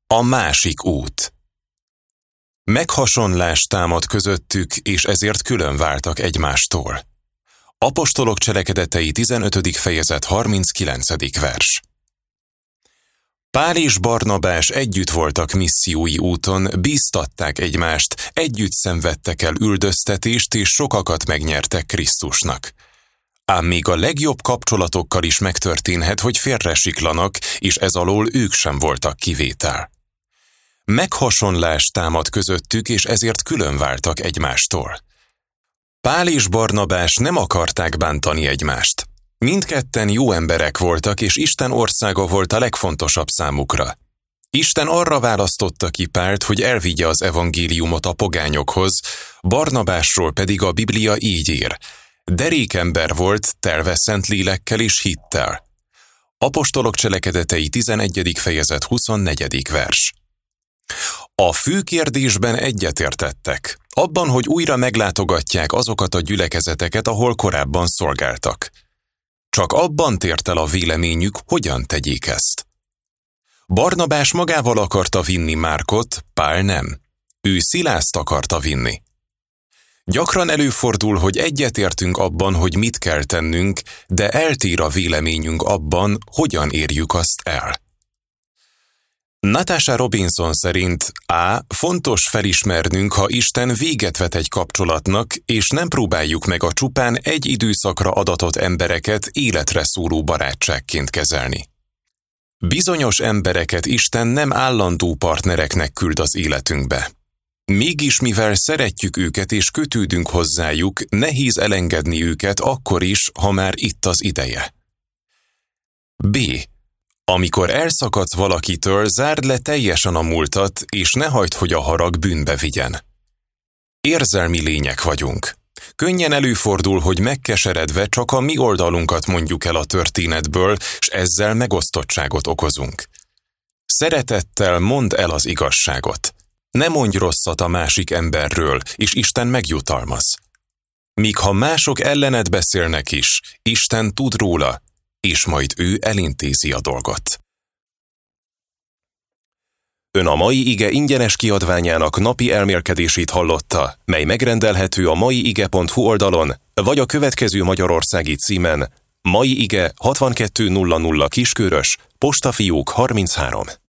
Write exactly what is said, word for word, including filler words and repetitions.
A másik út. Meghasonlás támad közöttük, és ezért külön váltak egymástól. Apostolok cselekedetei tizenötödik fejezet harminckilencedik vers. Pál és Barnabás együtt voltak missziói úton, bíztatták egymást, együtt szenvedtek el üldöztetést, és sokakat megnyertek Krisztusnak. Ám még a legjobb kapcsolatokkal is megtörténhet, hogy félresiklanak, és ez alól ők sem voltak kivétel. Meghasonlás támad közöttük, és ezért külön váltak egymástól. Pál és Barnabás nem akarták bántani egymást. Mindketten jó emberek voltak, és Isten országa volt a legfontosabb számukra. Isten arra választotta ki Pált, hogy elvigye az evangéliumot a pogányokhoz, Barnabásról pedig a Biblia így ír: derékember volt, telve szent lélekkel és hittel. Apostolok cselekedetei tizenegyedik fejezet huszonnegyedik vers. A fő kérdésben egyetértettek, abban, hogy újra meglátogatják azokat a gyülekezeteket, ahol korábban szolgáltak. Csak abban tért el a véleményük, hogyan tegyék ezt. Barnabás magával akarta vinni Márkot, Pál nem. Ő Szilászt akarta vinni. Gyakran előfordul, hogy egyetértünk abban, hogy mit kell tennünk, de eltér a véleményünk abban, hogyan érjük azt el. Natasha Robinson szerint A. Fontos felismernünk, ha Isten véget vet egy kapcsolatnak, és nem próbáljuk meg a csupán egy időszakra adatott embereket életre szóló barátságként kezelni. Bizonyos embereket Isten nem állandó partnereknek küld az életünkbe. Mégis, mivel szeretjük őket és kötődünk hozzájuk, nehéz elengedni őket akkor is, ha már itt az ideje. B. Amikor elszakadsz valakitől, zárd le teljesen a múltat, és ne hagyd, hogy a harag bűnbe vigyen. Érzelmi lények vagyunk. Könnyen előfordul, hogy megkeseredve csak a mi oldalunkat mondjuk el a történetből, s ezzel megosztottságot okozunk. Szeretettel mondd el az igazságot. Ne mondj rosszat a másik emberről, és Isten megjutalmaz. Míg ha mások ellened beszélnek is, Isten tud róla, és majd ő elintézi a dolgot. Ön a Mai Ige ingyenes kiadványának napi elmélkedését hallotta, mely megrendelhető a maiige pont hu oldalon, vagy a következő magyarországi címen: Mai Ige hatvankettő nulla nulla Kiskörös, Postafiók harminchárom.